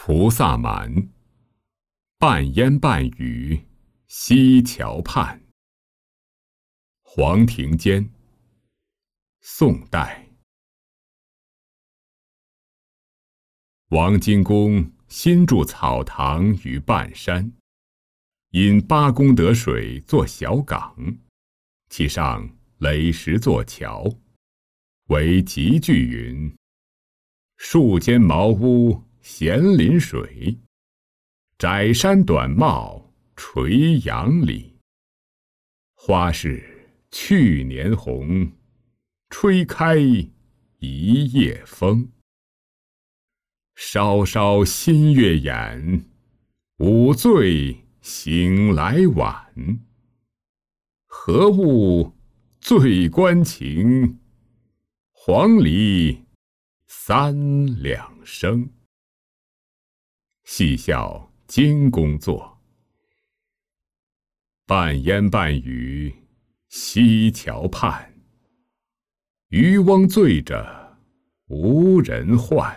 菩萨蛮，半烟半雨溪桥畔。黄庭坚，宋代。王荆公新筑草堂于半山，因八功德水作小港，其上垒石作桥，为集句云：树间茅屋闲临水，窄山短帽垂杨里。花是去年红，吹开一夜风。稍稍新月眼，午醉醒来晚。何物醉关情，黄鹂三两声。戏笑荆公作。半烟半雨溪桥畔，渔翁醉着无人唤。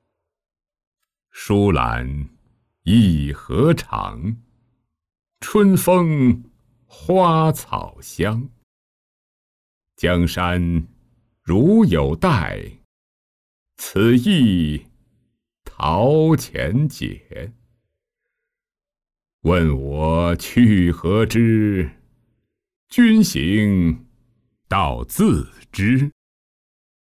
疏懒意何长，春风花草香。江山如有待，此意陶潜解。问我去何之？君行道自知。